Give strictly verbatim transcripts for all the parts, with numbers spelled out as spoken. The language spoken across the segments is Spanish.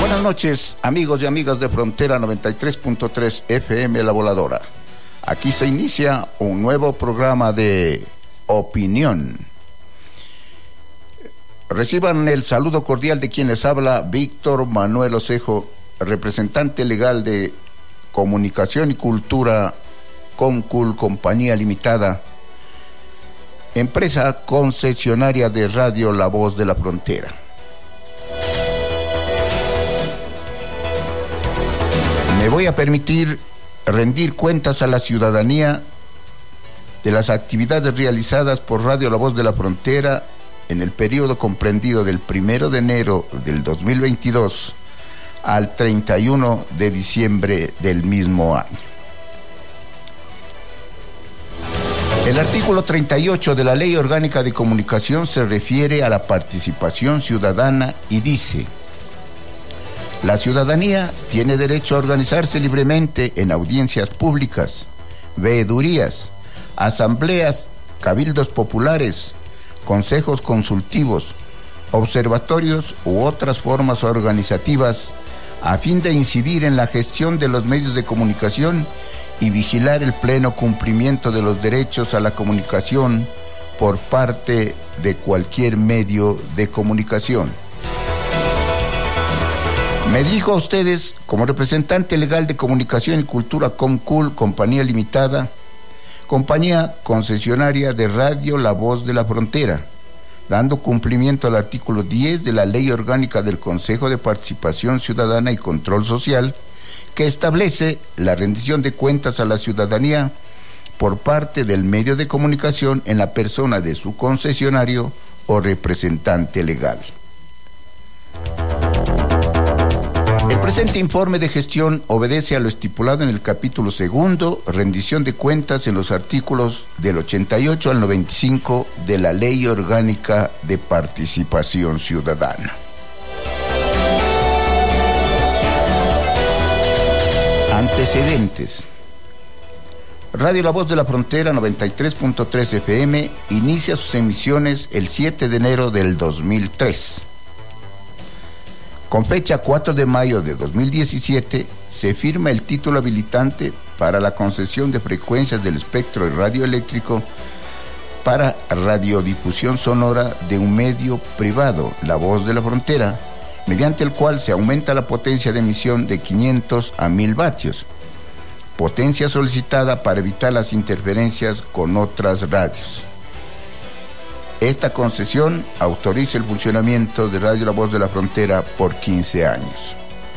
Buenas noches, amigos y amigas de Frontera noventa y tres punto tres F M La Voladora. Aquí se inicia un nuevo programa de opinión. Reciban el saludo cordial de quien les habla, Víctor Manuel Osejo, representante legal de Comunicación y Cultura Comcul Compañía Limitada, empresa concesionaria de radio La Voz de la Frontera. Me voy a permitir rendir cuentas a la ciudadanía de las actividades realizadas por Radio La Voz de la Frontera en el periodo comprendido del primero de enero del dos mil veintidós al treinta y uno de diciembre del mismo año. El artículo treinta y ocho de la Ley Orgánica de Comunicación se refiere a la participación ciudadana y dice: la ciudadanía tiene derecho a organizarse libremente en audiencias públicas, veedurías, asambleas, cabildos populares, consejos consultivos, observatorios u otras formas organizativas a fin de incidir en la gestión de los medios de comunicación y vigilar el pleno cumplimiento de los derechos a la comunicación por parte de cualquier medio de comunicación. Me dirijo a ustedes como representante legal de Comunicación y Cultura Comcul Compañía Limitada, compañía concesionaria de Radio La Voz de la Frontera, dando cumplimiento al artículo diez de la Ley Orgánica del Consejo de Participación Ciudadana y Control Social, que establece la rendición de cuentas a la ciudadanía por parte del medio de comunicación en la persona de su concesionario o representante legal. El presente informe de gestión obedece a lo estipulado en el capítulo segundo, rendición de cuentas, en los artículos del ochenta y ocho al noventa y cinco de la Ley Orgánica de Participación Ciudadana. Antecedentes. Radio La Voz de la Frontera noventa y tres punto tres F M inicia sus emisiones el siete de enero del dos mil tres. Con fecha cuatro de mayo de dos mil diecisiete, se firma el título habilitante para la concesión de frecuencias del espectro radioeléctrico para radiodifusión sonora de un medio privado, La Voz de la Frontera, mediante el cual se aumenta la potencia de emisión de quinientos a mil vatios, potencia solicitada para evitar las interferencias con otras radios. Esta concesión autoriza el funcionamiento de Radio La Voz de la Frontera por quince años.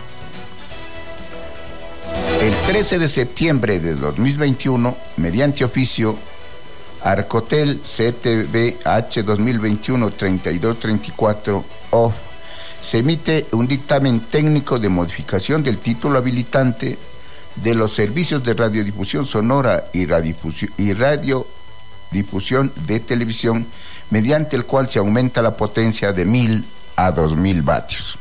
El trece de septiembre de dos mil veintiuno, mediante oficio Arcotel C T V H dos mil veintiuno treinta y dos treinta y cuatro O F, se emite un dictamen técnico de modificación del título habilitante de los servicios de radiodifusión sonora y radiodifusión, y radiodifusión de televisión, mediante el cual se aumenta la potencia de mil a dos mil vatios.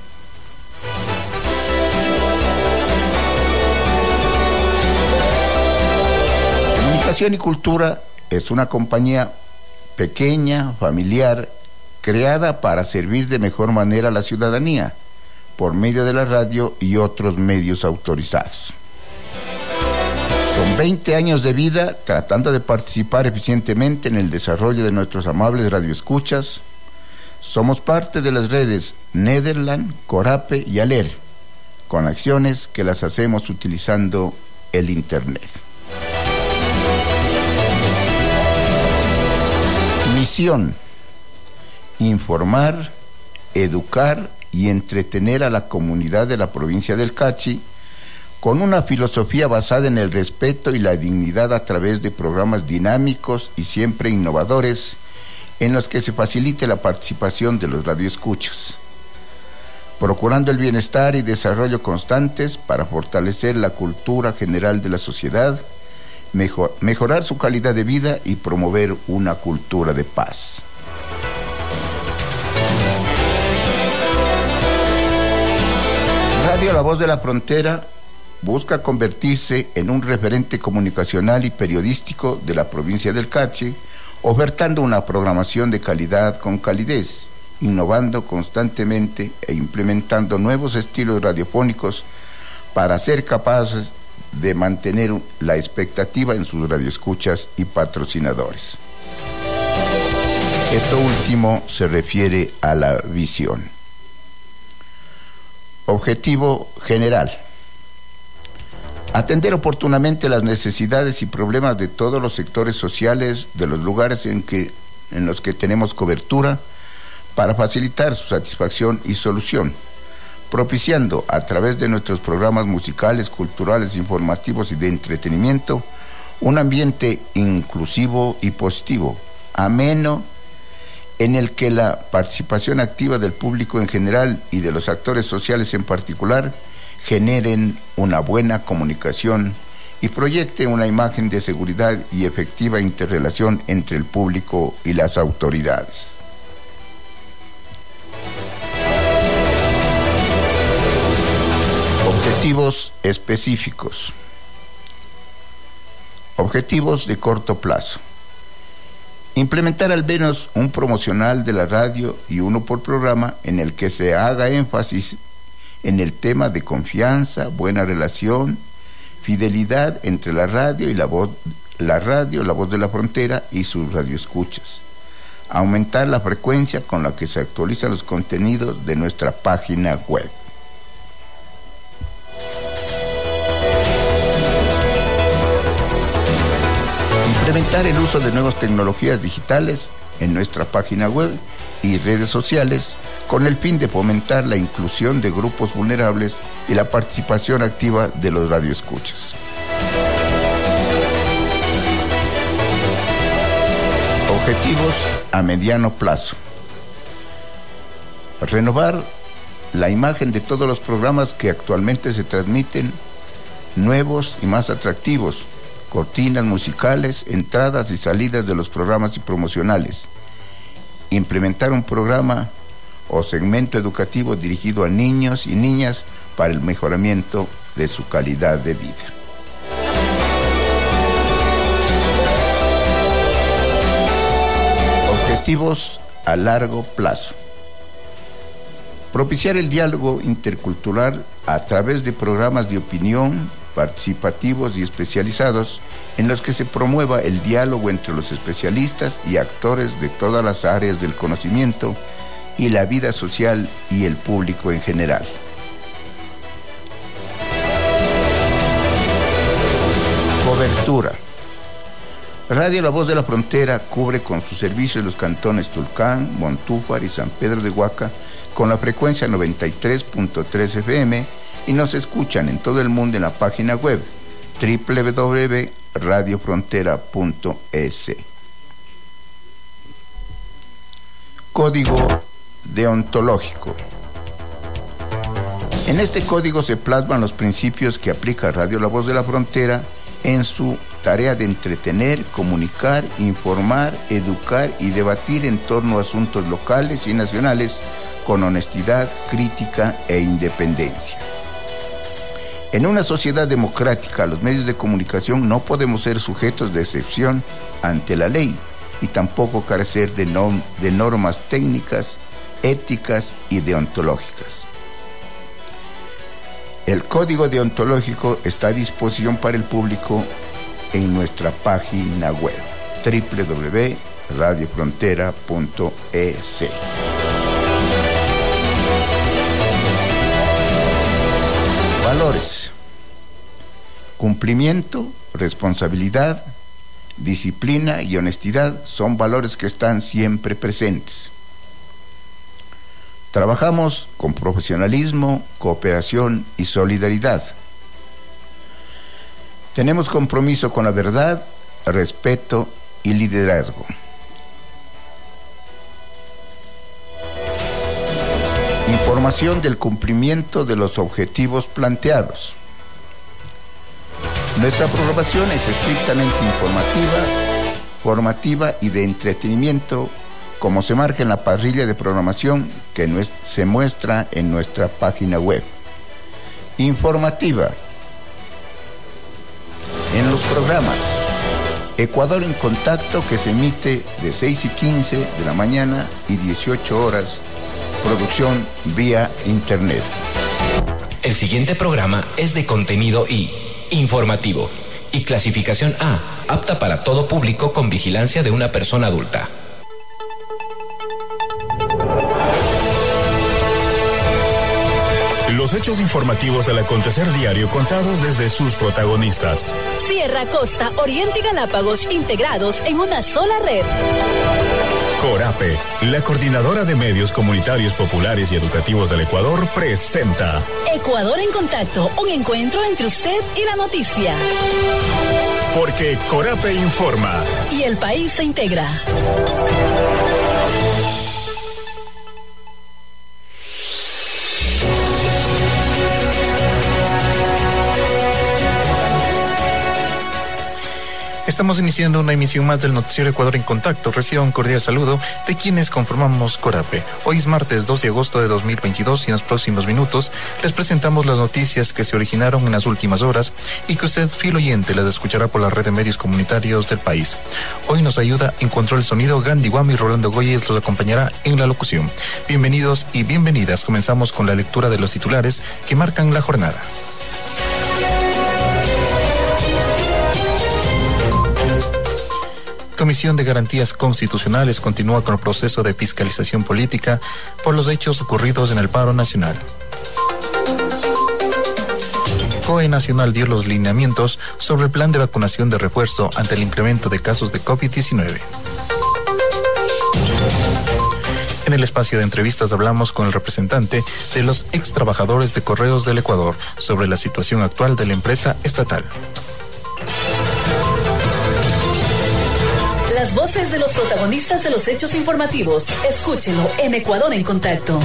Comunicación y Cultura es una compañía pequeña, familiar, creada para servir de mejor manera a la ciudadanía por medio de la radio y otros medios autorizados. Son veinte años de vida tratando de participar eficientemente en el desarrollo de nuestros amables radioescuchas. Somos parte de las redes Nederland, Corape y Aler, con acciones que las hacemos utilizando el Internet. Misión: informar, educar y entretener a la comunidad de la provincia del Carchi con una filosofía basada en el respeto y la dignidad a través de programas dinámicos y siempre innovadores en los que se facilite la participación de los radioescuchas, procurando el bienestar y desarrollo constantes para fortalecer la cultura general de la sociedad, mejor, mejorar su calidad de vida y promover una cultura de paz. Radio La Voz de la Frontera busca convertirse en un referente comunicacional y periodístico de la provincia del Carchi, ofertando una programación de calidad con calidez, innovando constantemente e implementando nuevos estilos radiofónicos para ser capaces de mantener la expectativa en sus radioescuchas y patrocinadores. Esto último se refiere a la visión. Objetivo general: atender oportunamente las necesidades y problemas de todos los sectores sociales de los lugares en, que, en los que tenemos cobertura para facilitar su satisfacción y solución, propiciando a través de nuestros programas musicales, culturales, informativos y de entretenimiento un ambiente inclusivo y positivo, ameno, en el que la participación activa del público en general y de los actores sociales en particular generen una buena comunicación y proyecte una imagen de seguridad y efectiva interrelación entre el público y las autoridades. Objetivos específicos. Objetivos de corto plazo: implementar al menos un promocional de la radio y uno por programa en el que se haga énfasis en el tema de confianza, buena relación, fidelidad entre la radio y la voz, la radio, la voz de la frontera y sus radioescuchas. Aumentar la frecuencia con la que se actualizan los contenidos de nuestra página web. Implementar el uso de nuevas tecnologías digitales en nuestra página web y redes sociales con el fin de fomentar la inclusión de grupos vulnerables y la participación activa de los radioescuchas. Objetivos a mediano plazo: renovar la imagen de todos los programas que actualmente se transmiten, nuevos y más atractivos, cortinas musicales, entradas y salidas de los programas y promocionales. Implementar un programa o segmento educativo dirigido a niños y niñas para el mejoramiento de su calidad de vida. Objetivos a largo plazo: propiciar el diálogo intercultural a través de programas de opinión participativos y especializados en los que se promueva el diálogo entre los especialistas y actores de todas las áreas del conocimiento y la vida social y el público en general. Cobertura. Radio La Voz de la Frontera cubre con su servicio los cantones Tulcán, Montúfar y San Pedro de Huaca con la frecuencia noventa y tres punto tres F M y nos escuchan en todo el mundo en la página web doble u doble u doble u punto radio frontera punto e s. Código deontológico. En este código se plasman los principios que aplica Radio La Voz de la Frontera en su tarea de entretener, comunicar, informar, educar y debatir en torno a asuntos locales y nacionales con honestidad, crítica e independencia. En una sociedad democrática, los medios de comunicación no podemos ser sujetos de excepción ante la ley y tampoco carecer de, norm- de normas técnicas, éticas y deontológicas. El código deontológico está a disposición para el público en nuestra página web doble u doble u doble u punto radio frontera punto e s. Valores: cumplimiento, responsabilidad, disciplina y honestidad son valores que están siempre presentes. Trabajamos con profesionalismo, cooperación y solidaridad. Tenemos compromiso con la verdad, respeto y liderazgo. Información del cumplimiento de los objetivos planteados. Nuestra programación es estrictamente informativa, formativa y de entretenimiento, como se marca en la parrilla de programación que se muestra en nuestra página web. Informativa. En los programas Ecuador en Contacto, que se emite de seis y quince de la mañana y dieciocho horas Producción vía Internet. El siguiente programa es de contenido I, informativo, y clasificación A, apta para todo público con vigilancia de una persona adulta. Los hechos informativos del acontecer diario contados desde sus protagonistas. Sierra, Costa, Oriente y Galápagos integrados en una sola red. Corape, la coordinadora de medios comunitarios populares y educativos del Ecuador, presenta Ecuador en Contacto, un encuentro entre usted y la noticia. Porque Corape informa. Y el país se integra. Estamos iniciando una emisión más del Noticiero Ecuador en Contacto. Reciba un cordial saludo de quienes conformamos Corape. Hoy es martes dos de agosto de dos mil veintidós y en los próximos minutos les presentamos las noticias que se originaron en las últimas horas y que usted, fiel oyente, las escuchará por la red de medios comunitarios del país. Hoy nos ayuda en control del sonido Gandhi Guami y Rolando Goyes los acompañará en la locución. Bienvenidos y bienvenidas. Comenzamos con la lectura de los titulares que marcan la jornada. Comisión de Garantías Constitucionales continúa con el proceso de fiscalización política por los hechos ocurridos en el paro nacional. COE Nacional dio los lineamientos sobre el plan de vacunación de refuerzo ante el incremento de casos de COVID diecinueve. En el espacio de entrevistas hablamos con el representante de los ex trabajadores de Correos del Ecuador sobre la situación actual de la empresa estatal. Las voces de los protagonistas de los hechos informativos. Escúchelo en Ecuador en Contacto.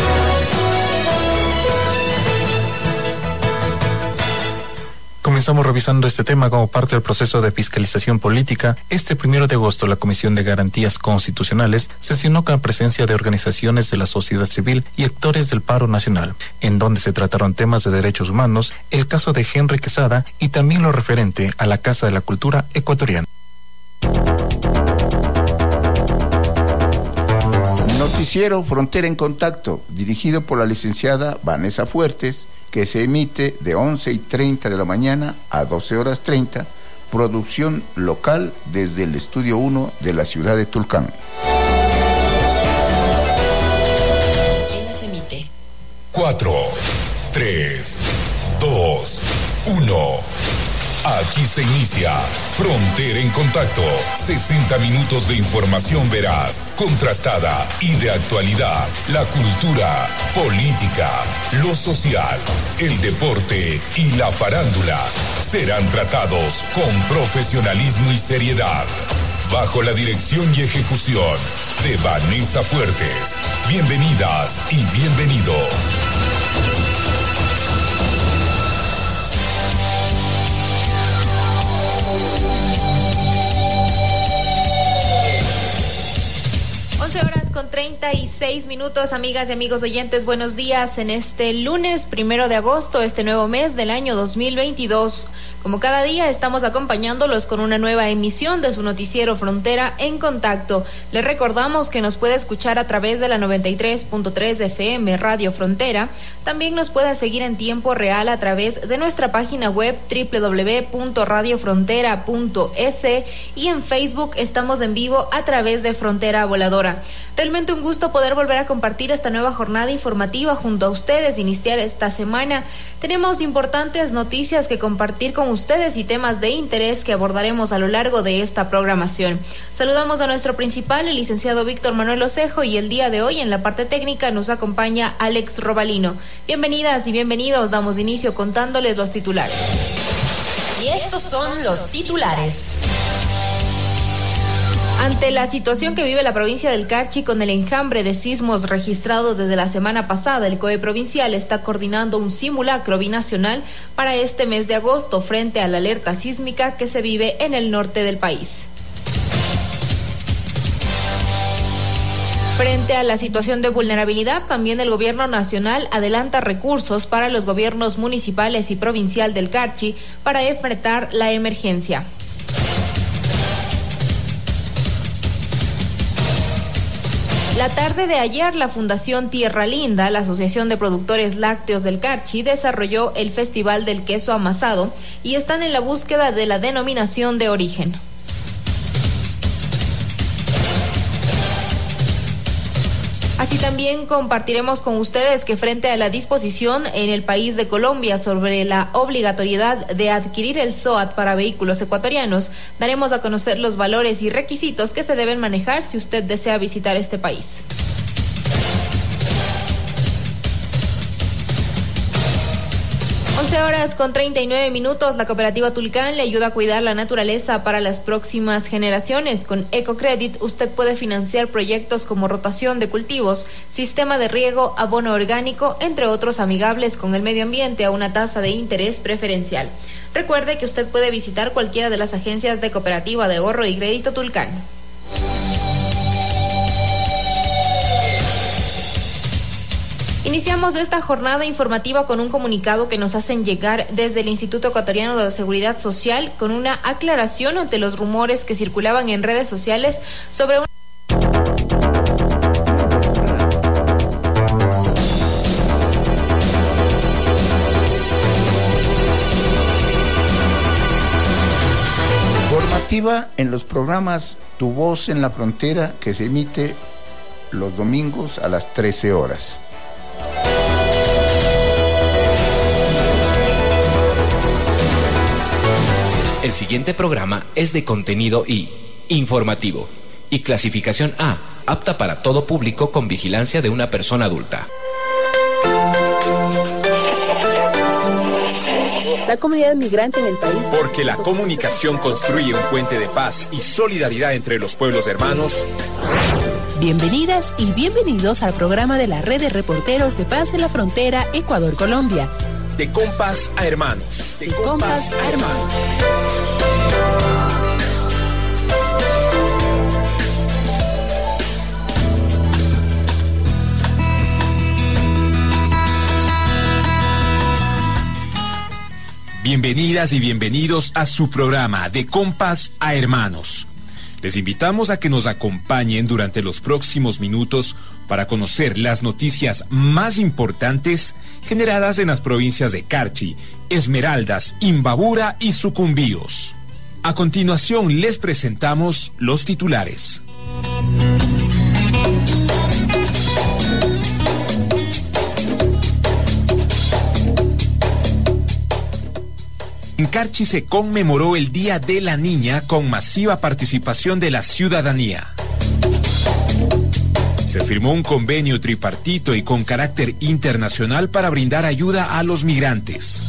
Comenzamos revisando este tema como parte del proceso de fiscalización política. Este primero de agosto, la Comisión de Garantías Constitucionales sesionó con la presencia de organizaciones de la sociedad civil y actores del paro nacional, en donde se trataron temas de derechos humanos, el caso de Henry Quesada y también lo referente a la Casa de la Cultura ecuatoriana. Noticiero Frontera en Contacto, dirigido por la licenciada Vanessa Fuertes, que se emite de once y treinta de la mañana a doce horas treinta, producción local desde el Estudio uno de la ciudad de Tulcán. ¿Quién las emite? cuatro, tres, dos, uno. Aquí se inicia Frontera en Contacto. sesenta minutos de información veraz, contrastada y de actualidad. La cultura, política, lo social, el deporte y la farándula serán tratados con profesionalismo y seriedad. Bajo la dirección y ejecución de Vanessa Fuertes. Bienvenidas y bienvenidos. once horas con treinta y seis minutos, amigas y amigos oyentes, buenos días en este lunes primero de agosto, este nuevo mes del año dos mil veintidós. Como cada día estamos acompañándolos con una nueva emisión de su noticiero Frontera en Contacto. Les recordamos que nos puede escuchar a través de la noventa y tres punto tres F M Radio Frontera. También nos puede seguir en tiempo real a través de nuestra página web doble u doble u doble u punto radio frontera punto es y en Facebook estamos en vivo a través de Frontera Voladora. Realmente un gusto poder volver a compartir esta nueva jornada informativa junto a ustedes, iniciar esta semana. Tenemos importantes noticias que compartir con ustedes y temas de interés que abordaremos a lo largo de esta programación. Saludamos a nuestro principal, el licenciado Víctor Manuel Osejo, y el día de hoy en la parte técnica nos acompaña Alex Robalino. Bienvenidas y bienvenidos, damos inicio contándoles los titulares. Y estos son los titulares. Ante la situación que vive la provincia del Carchi con el enjambre de sismos registrados desde la semana pasada, el COE provincial está coordinando un simulacro binacional para este mes de agosto frente a la alerta sísmica que se vive en el norte del país. Frente a la situación de vulnerabilidad, también el gobierno nacional adelanta recursos para los gobiernos municipales y provincial del Carchi para enfrentar la emergencia. La tarde de ayer, la Fundación Tierra Linda, la Asociación de Productores Lácteos del Carchi, desarrolló el Festival del Queso Amasado y están en la búsqueda de la denominación de origen. Así también compartiremos con ustedes que frente a la disposición en el país de Colombia sobre la obligatoriedad de adquirir el S O A T para vehículos ecuatorianos, daremos a conocer los valores y requisitos que se deben manejar si usted desea visitar este país. once horas con treinta y nueve minutos, la cooperativa Tulcán le ayuda a cuidar la naturaleza para las próximas generaciones. Con EcoCredit usted puede financiar proyectos como rotación de cultivos, sistema de riego, abono orgánico, entre otros amigables con el medio ambiente a una tasa de interés preferencial. Recuerde que usted puede visitar cualquiera de las agencias de Cooperativa de Ahorro y Crédito Tulcán. Iniciamos esta jornada informativa con un comunicado que nos hacen llegar desde el Instituto Ecuatoriano de Seguridad Social con una aclaración ante los rumores que circulaban en redes sociales sobre una... Formativa en los programas Tu Voz en la Frontera, que se emite los domingos a las trece horas. El siguiente programa es de contenido y informativo y clasificación A, apta para todo público con vigilancia de una persona adulta. La comunidad migrante en el país. Porque la comunicación construye un puente de paz y solidaridad entre los pueblos hermanos. Bienvenidas y bienvenidos al programa de la Red de Reporteros de Paz de la Frontera Ecuador-Colombia. De compas a hermanos. De, de compas, compas a hermanos. Bienvenidas y bienvenidos a su programa De Compas a Hermanos. Les invitamos a que nos acompañen durante los próximos minutos para conocer las noticias más importantes generadas en las provincias de Carchi, Esmeraldas, Imbabura y Sucumbíos. A continuación les presentamos los titulares. En Carchi se conmemoró el Día de la Niña con masiva participación de la ciudadanía. Se firmó un convenio tripartito y con carácter internacional para brindar ayuda a los migrantes.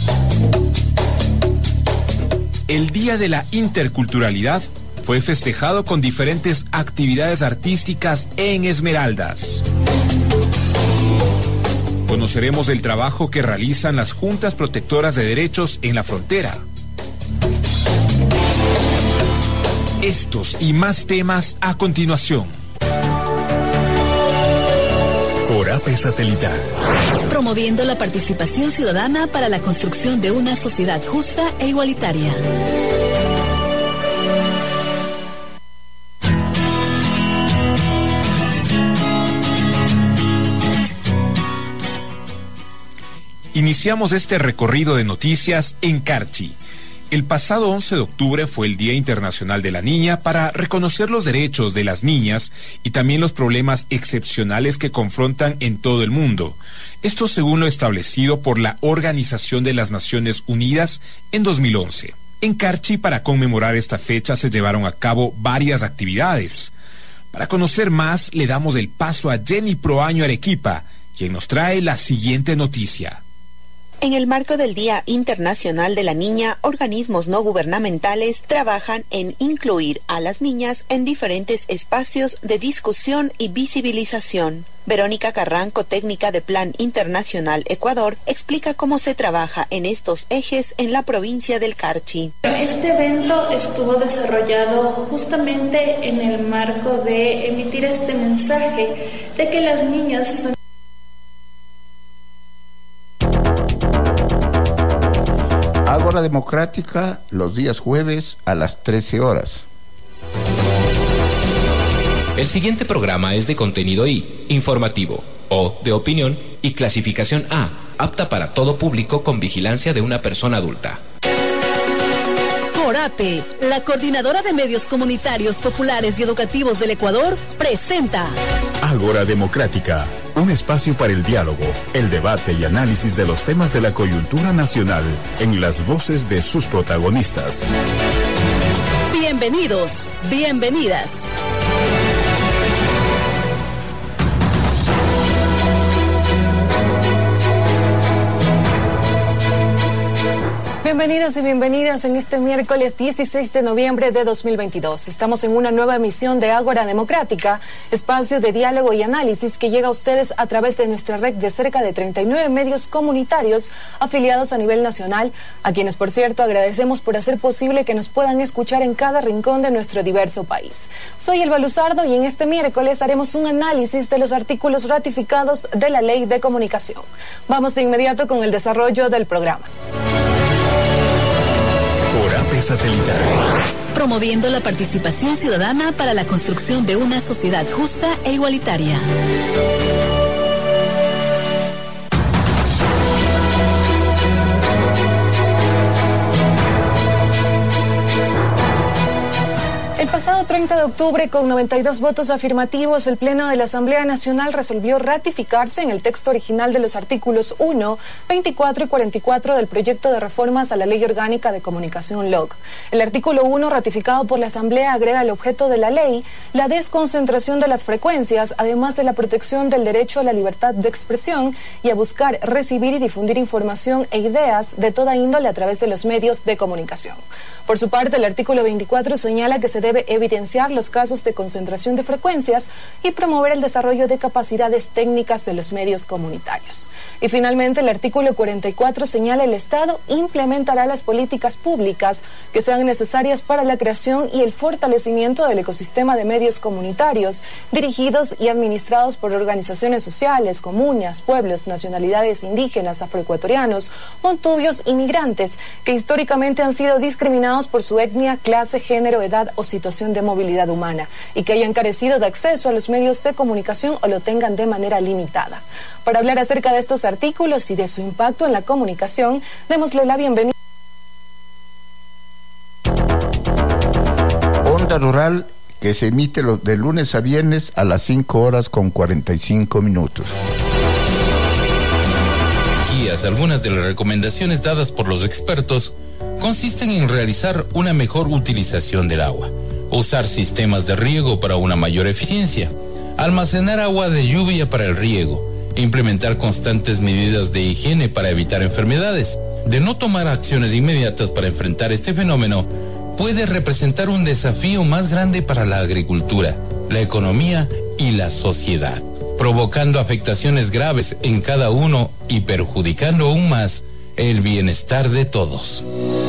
El Día de la Interculturalidad fue festejado con diferentes actividades artísticas en Esmeraldas. Conoceremos el trabajo que realizan las Juntas Protectoras de Derechos en la frontera. Estos y más temas a continuación. Corape Satelital. Promoviendo la participación ciudadana para la construcción de una sociedad justa e igualitaria. Iniciamos este recorrido de noticias en Carchi. El pasado once de octubre fue el Día Internacional de la Niña para reconocer los derechos de las niñas y también los problemas excepcionales que confrontan en todo el mundo. Esto según lo establecido por la Organización de las Naciones Unidas en dos mil once. En Carchi, para conmemorar esta fecha, se llevaron a cabo varias actividades. Para conocer más, le damos el paso a Jenny Proaño Arequipa, quien nos trae la siguiente noticia. En el marco del Día Internacional de la Niña, organismos no gubernamentales trabajan en incluir a las niñas en diferentes espacios de discusión y visibilización. Verónica Carranco, técnica de Plan Internacional Ecuador, explica cómo se trabaja en estos ejes en la provincia del Carchi. Este evento estuvo desarrollado justamente en el marco de emitir este mensaje de que las niñas son Ágora Democrática los días jueves a las trece horas. El siguiente programa es de contenido I, informativo, O, de opinión y clasificación A, apta para todo público con vigilancia de una persona adulta. CORAPE, la Coordinadora de Medios Comunitarios Populares y Educativos del Ecuador, presenta Ágora Democrática, un espacio para el diálogo, el debate y análisis de los temas de la coyuntura nacional en las voces de sus protagonistas. Bienvenidos, bienvenidas. Bienvenidos y bienvenidas en este miércoles dieciséis de noviembre de dos mil veintidós. Estamos en una nueva emisión de Ágora Democrática, espacio de diálogo y análisis que llega a ustedes a través de nuestra red de cerca de treinta y nueve medios comunitarios afiliados a nivel nacional, a quienes, por cierto, agradecemos por hacer posible que nos puedan escuchar en cada rincón de nuestro diverso país. Soy Elba Luzardo y en este miércoles haremos un análisis de los artículos ratificados de la Ley de Comunicación. Vamos de inmediato con el desarrollo del programa. CORAPE Satelital. Promoviendo la participación ciudadana para la construcción de una sociedad justa e igualitaria. El pasado treinta de octubre, con noventa y dos votos afirmativos, el Pleno de la Asamblea Nacional resolvió ratificarse en el texto original de los artículos uno, veinticuatro y cuarenta y cuatro del proyecto de reformas a la Ley Orgánica de Comunicación L O C. El artículo uno, ratificado por la Asamblea, agrega el objeto de la ley la desconcentración de las frecuencias, además de la protección del derecho a la libertad de expresión y a buscar, recibir y difundir información e ideas de toda índole a través de los medios de comunicación. Por su parte, el artículo veinticuatro señala que se debe evidenciar los casos de concentración de frecuencias y promover el desarrollo de capacidades técnicas de los medios comunitarios. Y finalmente, el artículo cuarenta y cuatro señala el Estado implementará las políticas públicas que sean necesarias para la creación y el fortalecimiento del ecosistema de medios comunitarios dirigidos y administrados por organizaciones sociales, comunas, pueblos, nacionalidades indígenas, afroecuatorianos, montubios y migrantes que históricamente han sido discriminados por su etnia, clase, género, edad o situación de movilidad humana y que hayan carecido de acceso a los medios de comunicación o lo tengan de manera limitada. Para hablar acerca de estos artículos y de su impacto en la comunicación, démosle la bienvenida. Onda Rural, que se emite los de lunes a viernes a las cinco horas con cuarenta y cinco minutos. Guías, algunas de las recomendaciones dadas por los expertos consisten en realizar una mejor utilización del agua, usar sistemas de riego para una mayor eficiencia, almacenar agua de lluvia para el riego, implementar constantes medidas de higiene para evitar enfermedades. De no tomar acciones inmediatas para enfrentar este fenómeno, puede representar un desafío más grande para la agricultura, la economía y la sociedad, provocando afectaciones graves en cada uno y perjudicando aún más el bienestar de todos.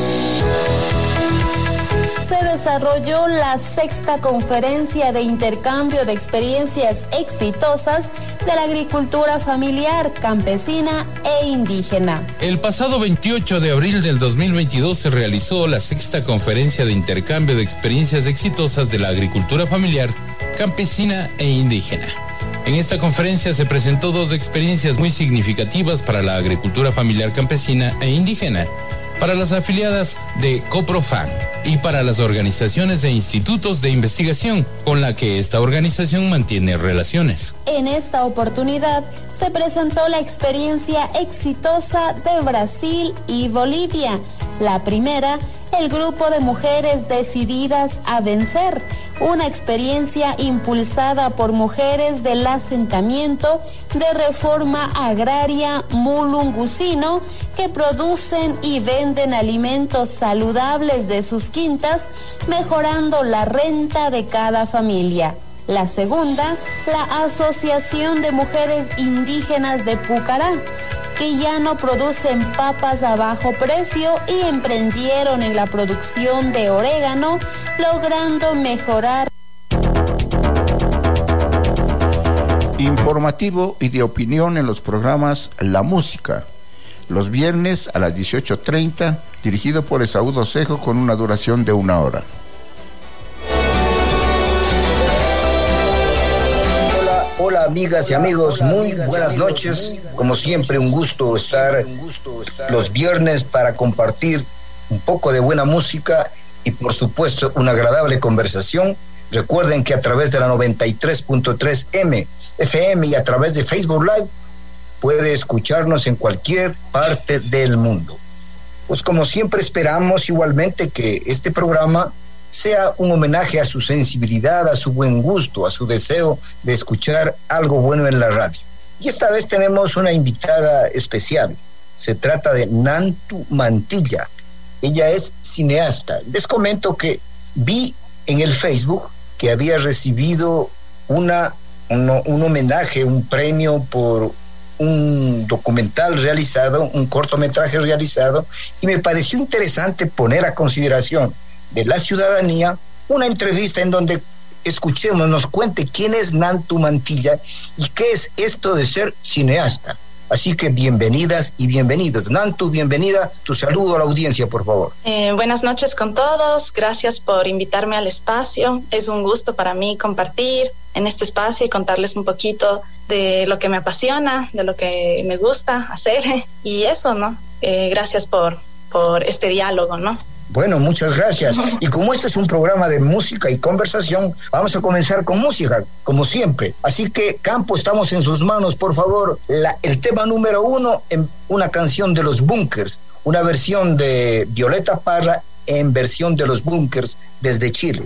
Se desarrolló la sexta conferencia de intercambio de experiencias exitosas de la agricultura familiar, campesina e indígena. El pasado veintiocho de abril del dos mil veintidós se realizó la sexta conferencia de intercambio de experiencias exitosas de la agricultura familiar, campesina e indígena. En esta conferencia se presentó dos experiencias muy significativas para la agricultura familiar campesina e indígena, para las afiliadas de COPROFAN y para las organizaciones e institutos de investigación con la que esta organización mantiene relaciones. En esta oportunidad se presentó la experiencia exitosa de Brasil y Bolivia. La primera, el grupo de mujeres decididas a vencer, una experiencia impulsada por mujeres del asentamiento de reforma agraria mulungusino que producen y venden alimentos saludables de sus quintas, mejorando la renta de cada familia. La segunda, la Asociación de Mujeres Indígenas de Pucará, que ya no producen papas a bajo precio y emprendieron en la producción de orégano, logrando mejorar. Informativo y de opinión en los programas La Música, los viernes a las dieciocho treinta, dirigido por Esaú Docejo con una duración de una hora. Amigas y amigos, muy buenas noches. Como siempre, un gusto estar los viernes para compartir un poco de buena música y, por supuesto, una agradable conversación. Recuerden que a través de la noventa y tres punto tres M F M y a través de Facebook Live puede escucharnos en cualquier parte del mundo. Pues como siempre esperamos igualmente que este programa sea un homenaje a su sensibilidad, a su buen gusto, a su deseo de escuchar algo bueno en la radio. Y esta vez tenemos una invitada especial. Se trata de Nantu Mantilla. Ella es cineasta. Les comento que vi en el Facebook que había recibido una, un, un homenaje, un premio por un documental realizado, un cortometraje realizado, y me pareció interesante poner a consideración de la ciudadanía una entrevista en donde escuchemos, nos cuente quién es Nantu Mantilla y qué es esto de ser cineasta. Así que bienvenidas y bienvenidos. Nantu, bienvenida. Tu saludo a la audiencia, por favor. Eh, buenas noches con todos. Gracias por invitarme al espacio. Es un gusto para mí compartir en este espacio y contarles un poquito de lo que me apasiona, de lo que me gusta hacer. Y eso, ¿no? Eh, gracias por, por este diálogo, ¿no? Bueno, muchas gracias. Y como este es un programa de música y conversación, vamos a comenzar con música, como siempre. Así que, Campo, estamos en sus manos, por favor. La, el tema número uno, en una canción de los Bunkers, una versión de Violeta Parra en versión de los Bunkers desde Chile.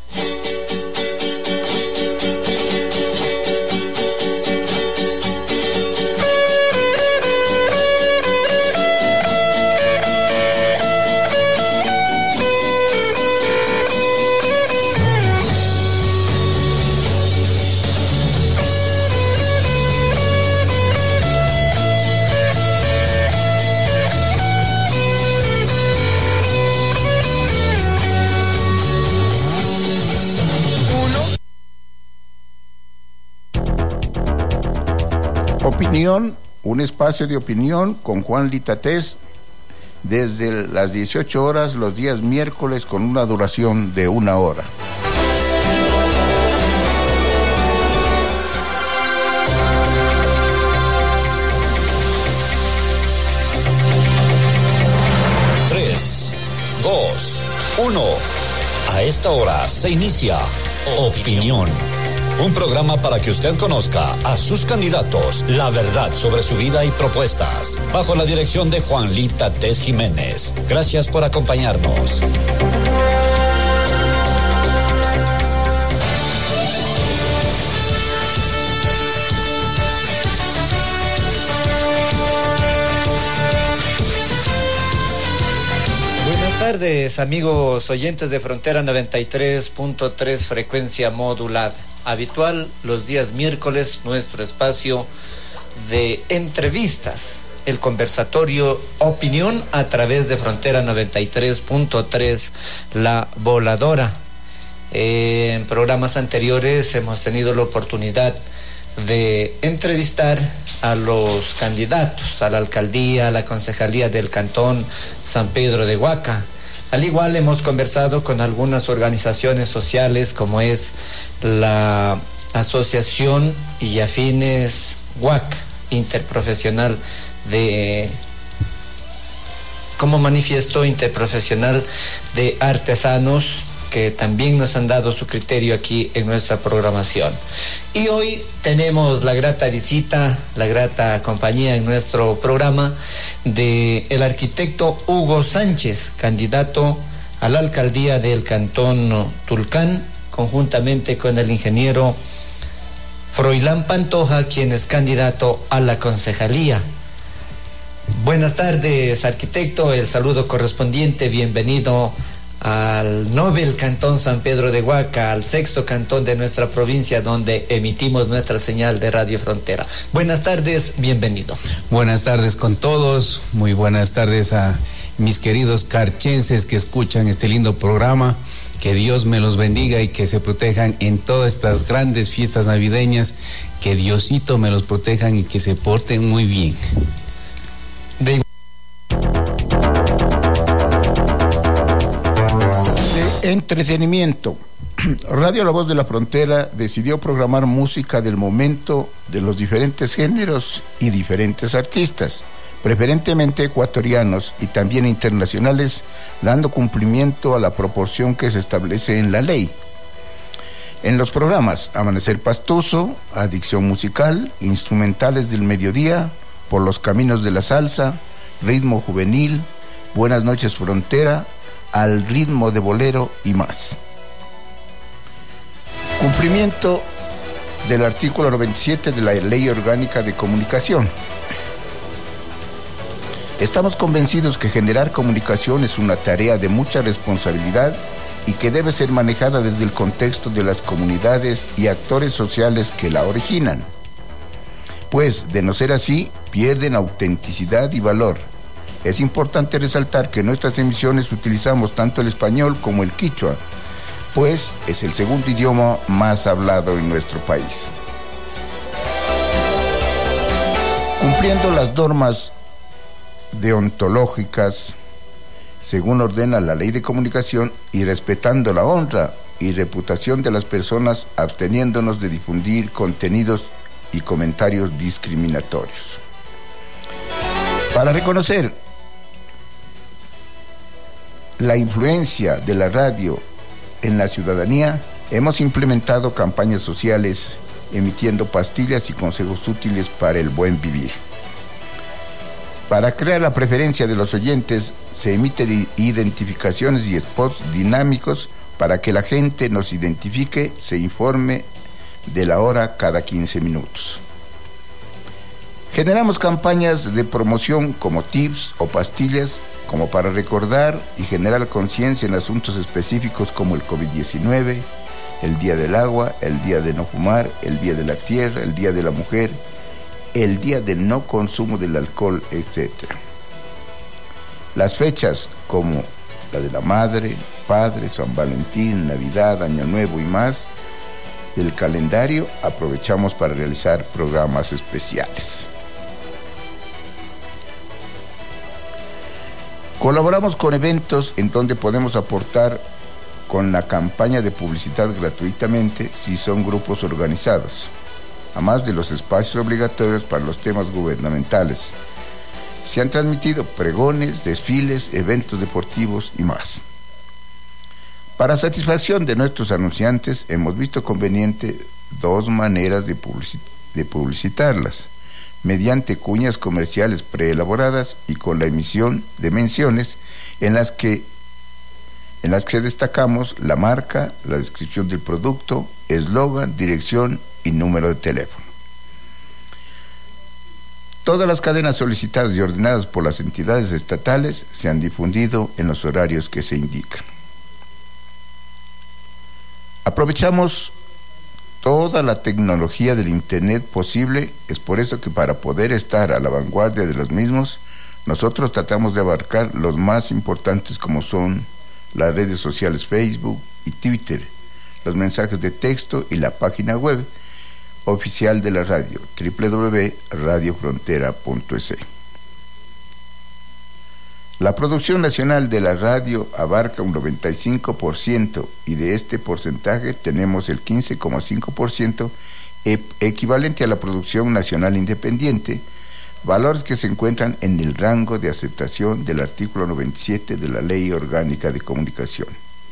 Opinión, un espacio de opinión con Juan Litatés desde las dieciocho horas los días miércoles con una duración de una hora. Tres, dos, uno. A esta hora se inicia Opinión. Un programa para que usted conozca a sus candidatos, la verdad sobre su vida y propuestas, bajo la dirección de Juan Litatés Jiménez. Gracias por acompañarnos. Buenas tardes, amigos oyentes de Frontera noventa y tres punto tres frecuencia modulada. Habitual los días miércoles, nuestro espacio de entrevistas, el conversatorio Opinión a través de Frontera noventa y tres punto tres, La Voladora. Eh, en programas anteriores hemos tenido la oportunidad de entrevistar a los candidatos a la alcaldía, a la concejalía del Cantón San Pedro de Huaca. Al igual hemos conversado con algunas organizaciones sociales como es la Asociación Illafines Huaca, interprofesional de, como manifiesto interprofesional de artesanos, que también nos han dado su criterio aquí en nuestra programación. Y hoy tenemos la grata visita, la grata compañía en nuestro programa de el arquitecto Hugo Sánchez, candidato a la alcaldía del Cantón Tulcán, conjuntamente con el ingeniero Froilán Pantoja, quien es candidato a la concejalía. Buenas tardes, arquitecto, el saludo correspondiente, bienvenido al Nobel Cantón San Pedro de Huaca, al sexto cantón de nuestra provincia donde emitimos nuestra señal de Radio Frontera. Buenas tardes, bienvenido. Buenas tardes con todos, muy buenas tardes a mis queridos carchenses que escuchan este lindo programa. Que Dios me los bendiga y que se protejan en todas estas grandes fiestas navideñas, que Diosito me los protejan y que se porten muy bien. De entretenimiento. Radio La Voz de la Frontera decidió programar música del momento de los diferentes géneros y diferentes artistas, preferentemente ecuatorianos y también internacionales, dando cumplimiento a la proporción que se establece en la ley. En los programas Amanecer Pastoso, Adicción Musical, Instrumentales del Mediodía, Por los Caminos de la Salsa, Ritmo Juvenil, Buenas Noches Frontera, Al Ritmo de Bolero y más. Cumplimiento del artículo noventa y siete de la Ley Orgánica de Comunicación. Estamos convencidos que generar comunicación es una tarea de mucha responsabilidad y que debe ser manejada desde el contexto de las comunidades y actores sociales que la originan. Pues, de no ser así, pierden autenticidad y valor. Es importante resaltar que en nuestras emisiones utilizamos tanto el español como el quichua, pues es el segundo idioma más hablado en nuestro país. Cumpliendo las normas deontológicas, según ordena la Ley de Comunicación, y respetando la honra y reputación de las personas, absteniéndonos de difundir contenidos y comentarios discriminatorios. Para reconocer la influencia de la radio en la ciudadanía, hemos implementado campañas sociales, emitiendo pastillas y consejos útiles para el buen vivir. Para crear la preferencia de los oyentes, se emiten identificaciones y spots dinámicos para que la gente nos identifique, se informe de la hora cada quince minutos. Generamos campañas de promoción como tips o pastillas, como para recordar y generar conciencia en asuntos específicos como el COVID diecinueve, el Día del Agua, el Día de No Fumar, el Día de la Tierra, el Día de la Mujer, el Día del No Consumo del Alcohol, etcétera. Las fechas como la de la Madre, Padre, San Valentín, Navidad, Año Nuevo y más del calendario, aprovechamos para realizar programas especiales. Colaboramos con eventos en donde podemos aportar con la campaña de publicidad gratuitamente si son grupos organizados, además de los espacios obligatorios para los temas gubernamentales. Se han transmitido pregones, desfiles, eventos deportivos y más. Para satisfacción de nuestros anunciantes, hemos visto conveniente dos maneras de, publici- de publicitarlas: mediante cuñas comerciales preelaboradas y con la emisión de menciones en las que en las que destacamos la marca, la descripción del producto, eslogan, dirección y número de teléfono. Todas las cadenas solicitadas y ordenadas por las entidades estatales se han difundido en los horarios que se indican. Aprovechamos toda la tecnología del Internet posible. Es por eso que para poder estar a la vanguardia de los mismos, nosotros tratamos de abarcar los más importantes, como son las redes sociales Facebook y Twitter, los mensajes de texto y la página web oficial de la radio, doble u doble u doble u punto radio frontera punto es. La producción nacional de la radio abarca un noventa y cinco por ciento y de este porcentaje tenemos el quince coma cinco por ciento equivalente a la producción nacional independiente, valores que se encuentran en el rango de aceptación del artículo noventa y siete de la Ley Orgánica de Comunicación.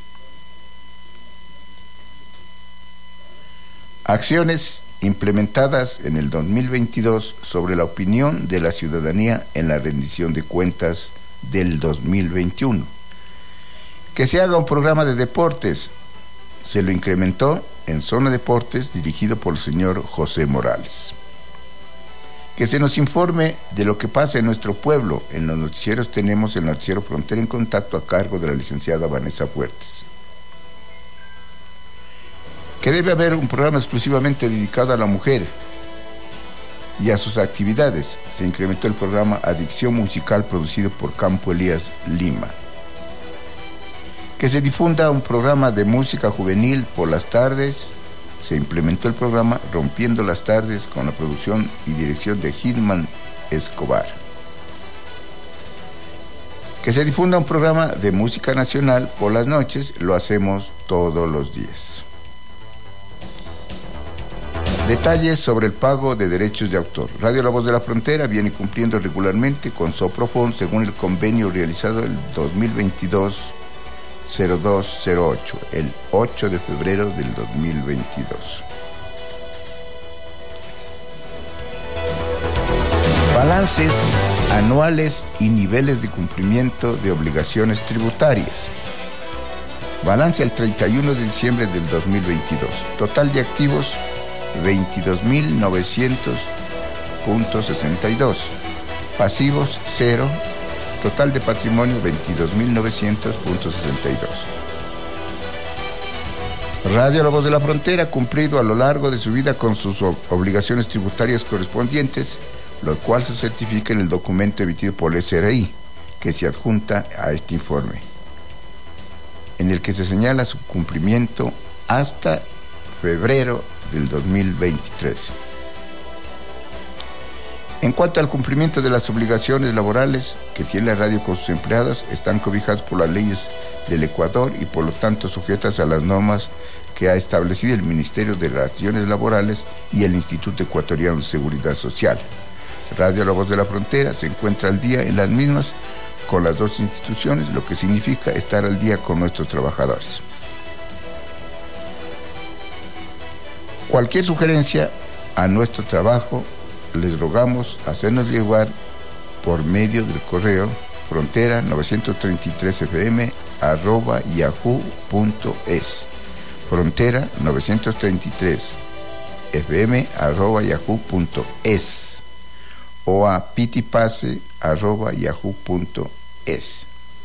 Acciones implementadas en el dos mil veintidós sobre la opinión de la ciudadanía en la rendición de cuentas del dos mil veintiuno. Que se haga un programa de deportes. Se lo incrementó en Zona Deportes, dirigido por el señor José Morales. Que se nos informe de lo que pasa en nuestro pueblo. En los noticieros tenemos el noticiero Frontera en Contacto a cargo de la licenciada Vanessa Fuertes. Que debe haber un programa exclusivamente dedicado a la mujer y a sus actividades. Se incrementó el programa Adicción Musical, producido por Campo Elías Lima. Que se difunda un programa de música juvenil por las tardes. Se implementó el programa Rompiendo las Tardes, con la producción y dirección de Hitman Escobar. Que se difunda un programa de música nacional por las noches. Lo hacemos todos los días. Detalles sobre el pago de derechos de autor. Radio La Voz de la Frontera viene cumpliendo regularmente con Soprofon según el convenio realizado el dos mil veintidós cero dos cero ocho, el ocho de febrero del dos mil veintidós. Balances anuales y niveles de cumplimiento de obligaciones tributarias. Balance al treinta y uno de diciembre del dos mil veintidós. Total de activos veintidós mil novecientos punto sesenta y dos. Pasivos cero. Total de patrimonio veintidós mil novecientos punto sesenta y dos. Radio La Voz de la Frontera ha cumplido a lo largo de su vida con sus obligaciones tributarias correspondientes, lo cual se certifica en el documento emitido por el S R I, que se adjunta a este informe, en el que se señala su cumplimiento hasta febrero del dos mil veintitrés. En cuanto al cumplimiento de las obligaciones laborales que tiene la radio con sus empleados, están cobijadas por las leyes del Ecuador y por lo tanto sujetas a las normas que ha establecido el Ministerio de Relaciones Laborales y el Instituto Ecuatoriano de Seguridad Social. Radio La Voz de la Frontera se encuentra al día en las mismas con las dos instituciones, lo que significa estar al día con nuestros trabajadores. Cualquier sugerencia a nuestro trabajo, les rogamos hacernos llegar por medio del correo frontera novecientos treinta y tres f m arroba yahoo punto es, frontera novecientos treinta y tres f m arroba yahoo punto es o a pitipase arroba yahoo punto es.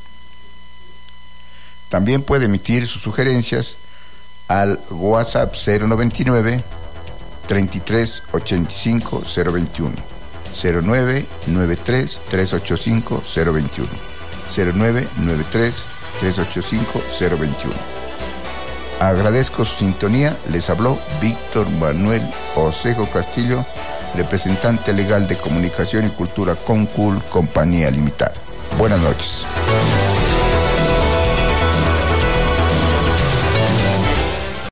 También puede emitir sus sugerencias al WhatsApp cero noventa y nueve, treinta y tres, ochenta y cinco, cero veintiuno, cero nueve nueve tres, tres ochenta y cinco, cero veintiuno, cero nueve nueve tres, tres ochenta y cinco, cero veintiuno. Agradezco su sintonía. Les habló Víctor Manuel Osejo Castillo, representante legal de Comunicación y Cultura Concul, Compañía Limitada. Buenas noches.